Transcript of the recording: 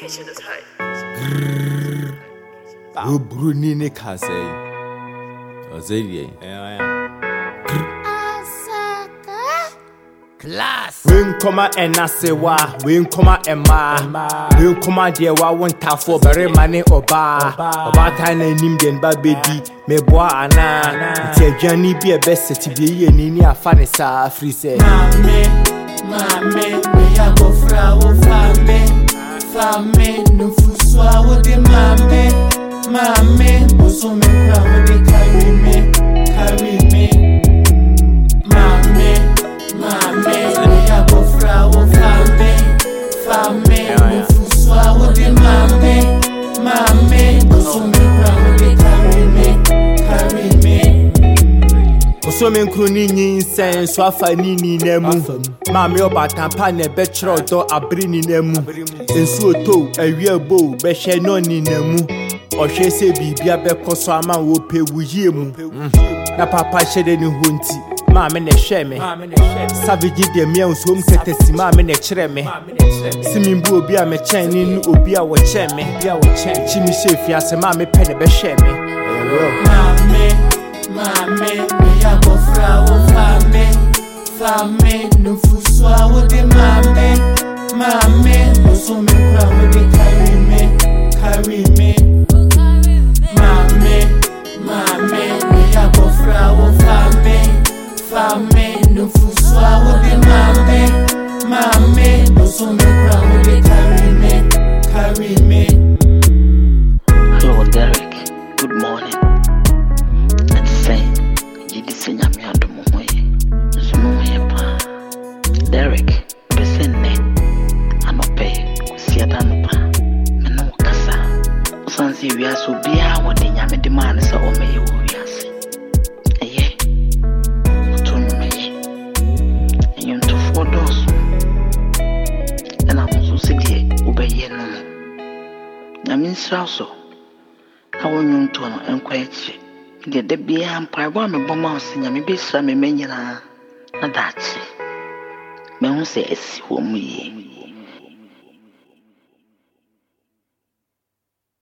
Oh, Bruni Nicasay. Ozzy. Class. We come and I say why. We come and ma. We come dear. Why won't have for very money or bar? About time and him then baby. Me boy ana. It's a journey be a best to be a nini a funny sa free say. Mame, we a go frawo fame, no fuswa wo de mame, boso me kra wo de carry me. Mame, we a go frawo fame, no fuswa wo de mame, boso me kra wo de carry me. So men kroni nyinsen so afa nini nemu mame obatampa ne betro do abrini nemu ensu oto awie bo be hye no ni nemu ohwe se bibia be koso ama wo pewuye mu na papa hyede ni honti mame ne hwe me savage de me enso mketesi mame ne kire me simimbu obi a me chen ni obi a wo che me chimi shefi ase mame pe ne be hwe me Mame, we a go frawo fame, no fuswa wo de mame, boso me kra wo de carry me. Mame, we a go frawo fame, no fuswa wo de mame, boso me kra wo de carry me. Hello, Derek. Good morning. Derek, Besene, I'm a pay, Siatanpa, Meno Cassa. Sansi, we are so be our Yami demand, so may you yes. Aye, to me, and you to 4 doors. And I'm also city, obey no. I mean, so. How will you to and quiet? Get the beer and pie one of bombs, and maybe some mania. That's me who says for me.